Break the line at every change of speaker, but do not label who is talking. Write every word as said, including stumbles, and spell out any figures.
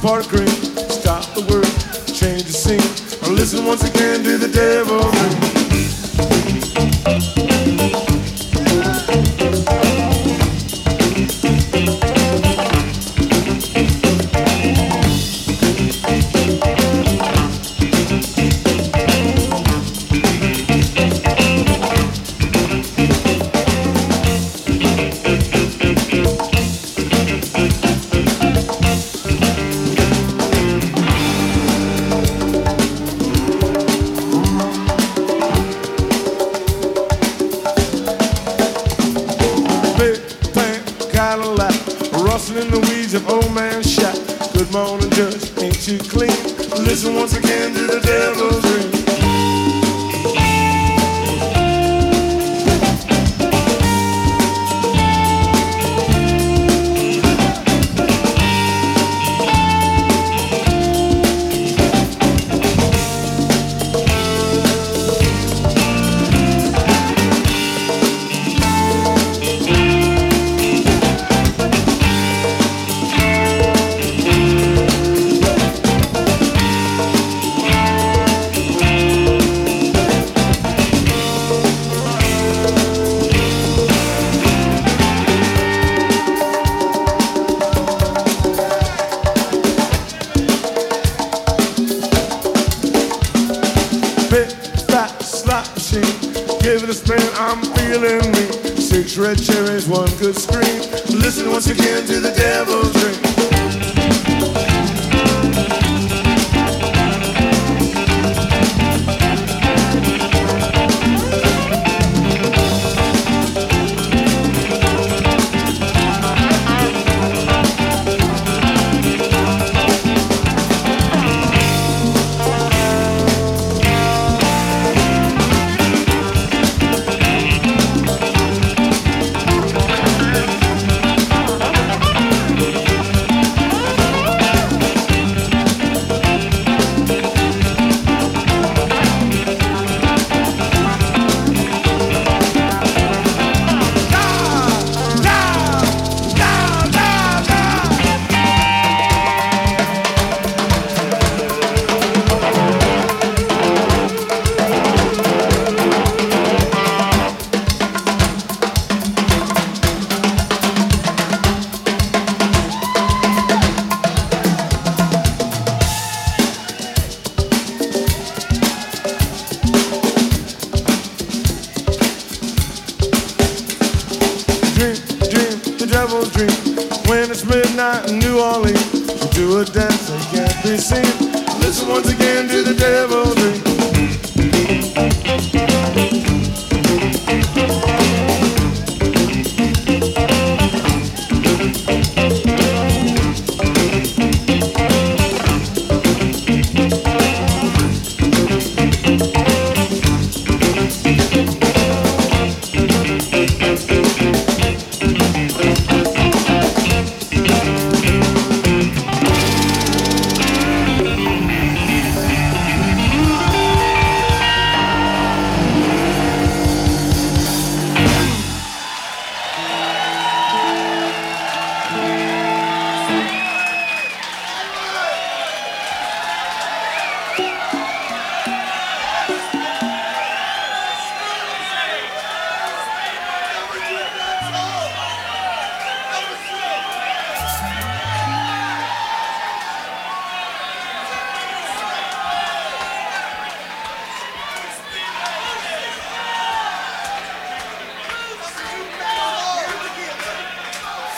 part green. Stop the world, change the scene. Or listen once again to the devil's dream. Rustling in the weeds of old man shot. Good morning, Judge, ain't you clean? Listen once again to the devil's dream. Give it a spin, I'm feeling me. Six red cherries, one good scream. Listen once again to the devil's dream. Devil's dream. When it's midnight in New Orleans, we do a dance that can't be seen. Listen once again to the devil's dream.